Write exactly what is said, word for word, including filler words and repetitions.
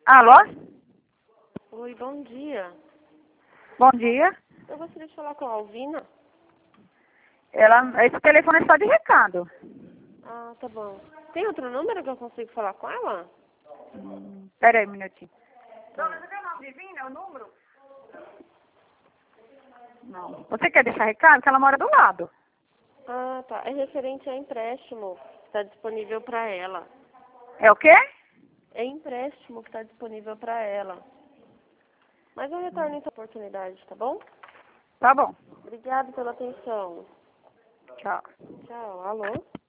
Alô? Oi, bom dia. Bom dia. Eu gostaria de falar com a Alvina. Ela, esse telefone é só de recado. Ah, tá bom. Tem outro número que eu consigo falar com ela? Hum, pera aí um minutinho. Tá. Dona, você tem o nome divino? É o número? Não. Você quer deixar recado? Que ela mora do lado. Ah, tá. É referente a empréstimo que está disponível para ela. É o quê? É empréstimo que está disponível para ela. Mas eu retorno em outra oportunidade, tá bom? Tá bom. Obrigada pela atenção. Tchau. Tchau. Alô?